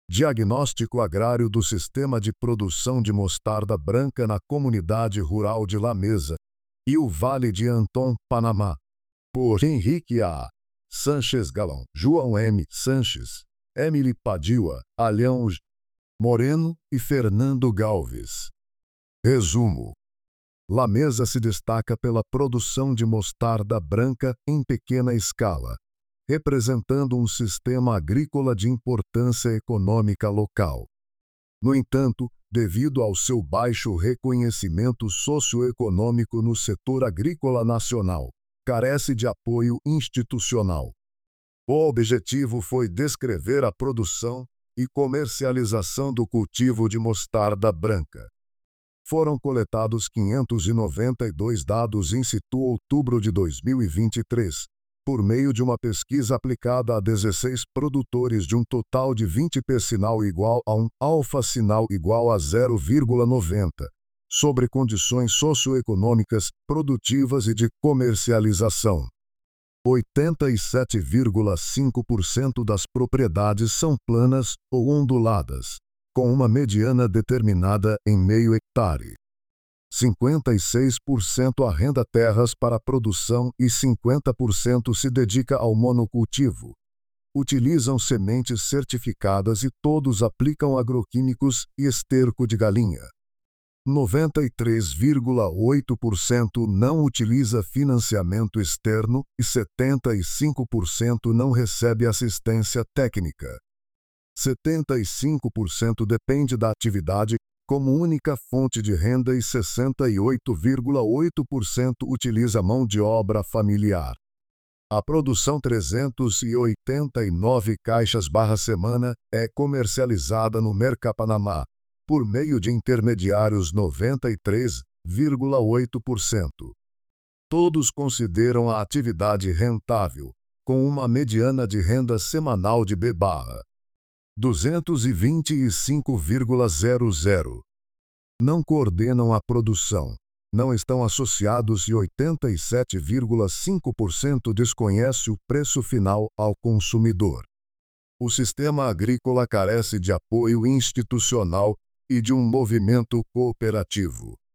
Diagnóstico agrário do sistema de produção de mostarda branca na comunidade rural de Lamesa e o Vale de Antón, Panamá. Por Henrique A. Sanches Galão, João M. Sanches, Emily Padilla, Alhão Moreno e Fernando Galves. Resumo: Lamesa se destaca pela produção de mostarda branca em pequena escala, representando um sistema agrícola de importância econômica local. No entanto, devido ao seu baixo reconhecimento socioeconômico no setor agrícola nacional, carece de apoio institucional. O objetivo foi descrever a produção e comercialização do cultivo de mostarda branca. Foram coletados 592 dados in situ outubro de 2023, por meio de uma pesquisa aplicada a 16 produtores de um total de 20 P-sinal igual a 1, alfa-sinal igual a 0,90, sobre condições socioeconômicas, produtivas e de comercialização. 87,5% das propriedades são planas ou onduladas, com uma mediana determinada em meio hectare. 56% arrenda terras para produção e 50% se dedica ao monocultivo. Utilizam sementes certificadas e todos aplicam agroquímicos e esterco de galinha. 93,8% não utiliza financiamento externo e 75% não recebe assistência técnica. 75% depende da atividade como única fonte de renda e 68,8% utiliza mão de obra familiar. A produção 389 caixas/semana é comercializada no Mercapanamá, por meio de intermediários 93,8%. Todos consideram a atividade rentável, com uma mediana de renda semanal de B/225,00. Não coordenam a produção, não estão associados e 87,5% desconhece o preço final ao consumidor. O sistema agrícola carece de apoio institucional e de um movimento cooperativo.